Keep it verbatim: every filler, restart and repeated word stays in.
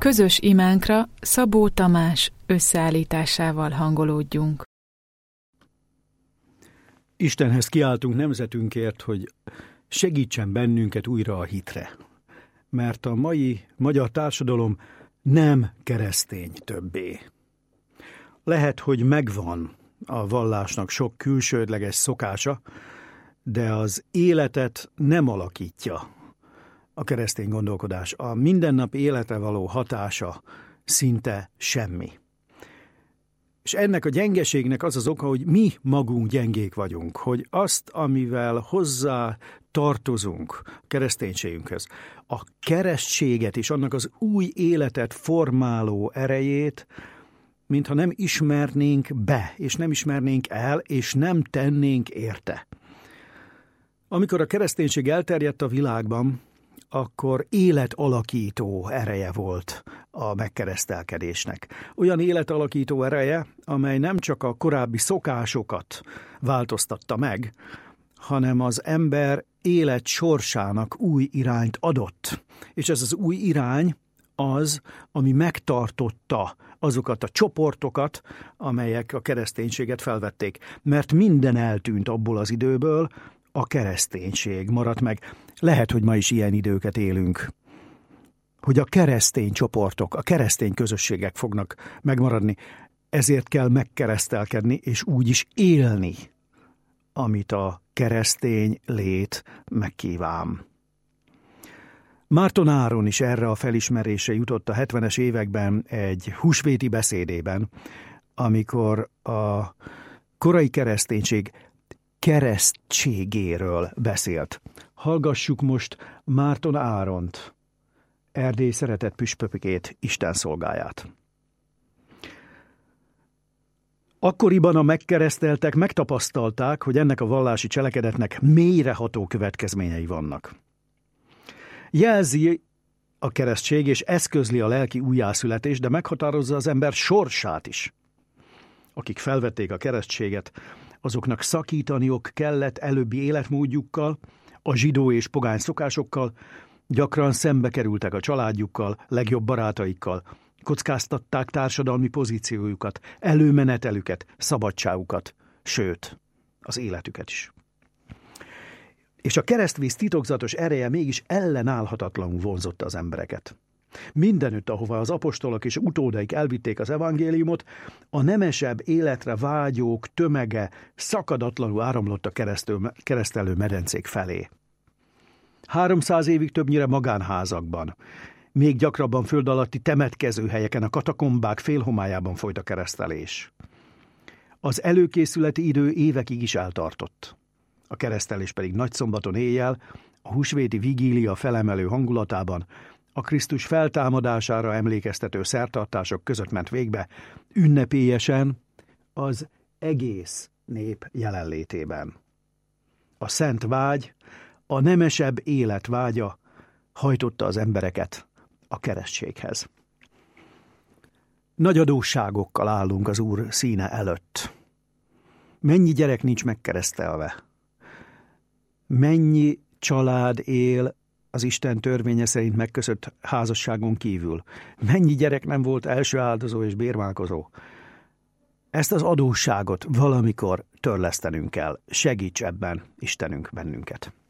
Közös imánkra Szabó Tamás összeállításával hangolódjunk. Istenhez kiáltunk nemzetünkért, hogy segítsen bennünket újra a hitre. Mert a mai magyar társadalom nem keresztény többé. Lehet, hogy megvan a vallásnak sok külsődleges szokása, de az életet nem alakítja a keresztény gondolkodás. A mindennapi életre való hatása szinte semmi. És ennek a gyengeségnek az az oka, hogy mi magunk gyengék vagyunk, hogy azt, amivel hozzá tartozunk a kereszténységünkhöz, a keresztséget és annak az új életet formáló erejét, mintha nem ismernénk be, és nem ismernénk el, és nem tennénk érte. Amikor a kereszténység elterjedt a világban, akkor életalakító ereje volt a megkeresztelkedésnek. Olyan életalakító ereje, amely nem csak a korábbi szokásokat változtatta meg, hanem az ember élet sorsának új irányt adott. És ez az új irány az, ami megtartotta azokat a csoportokat, amelyek a kereszténységet felvették. Mert minden eltűnt abból az időből, a kereszténység maradt meg. Lehet, hogy ma is ilyen időket élünk, hogy a keresztény csoportok, a keresztény közösségek fognak megmaradni. Ezért kell megkeresztelkedni, és úgy is élni, amit a keresztény lét megkíván. Márton Áron is erre a felismerésre jutott a hetvenes években egy húsvéti beszédében, amikor a korai kereszténység keresztségéről beszélt. Hallgassuk most Márton Áront, Erdély szeretett püspökét, Isten szolgáját. Akkoriban a megkereszteltek megtapasztalták, hogy ennek a vallási cselekedetnek mélyreható következményei vannak. Jelzi a keresztség és eszközli a lelki újjászületést, de meghatározza az ember sorsát is. Akik felvették a keresztséget, azoknak szakítaniuk kellett előbbi életmódjukkal, a zsidó és pogány szokásokkal, gyakran szembe kerültek a családjukkal, legjobb barátaikkal, kockáztatták társadalmi pozíciójukat, előmenetelüket, szabadságukat, sőt, az életüket is. És a keresztvíz titokzatos ereje mégis ellenállhatatlanul vonzotta az embereket. Mindenütt, ahova az apostolok és utódaik elvitték az evangéliumot, a nemesebb életre vágyók tömege szakadatlanul áramlott a keresztelő medencék felé. Háromszáz évig többnyire magánházakban, még gyakrabban föld alatti temetkezőhelyeken, a katakombák félhomályában folyt a keresztelés. Az előkészületi idő évekig is eltartott. A keresztelés pedig nagyszombaton éjjel, a húsvéti vigília felemelő hangulatában, a Krisztus feltámadására emlékeztető szertartások között ment végbe, ünnepélyesen, az egész nép jelenlétében. A szent vágy, a nemesebb élet vágya hajtotta az embereket a keresztséghez. Nagy adósságokkal állunk az Úr színe előtt. Mennyi gyerek nincs megkeresztelve? Mennyi család él az Isten törvénye szerint megkötött házasságon kívül? Mennyi gyerek nem volt első áldozó és bérmálkozó? Ezt az adósságot valamikor törlesztenünk kell. Segíts ebben, Istenünk, bennünket.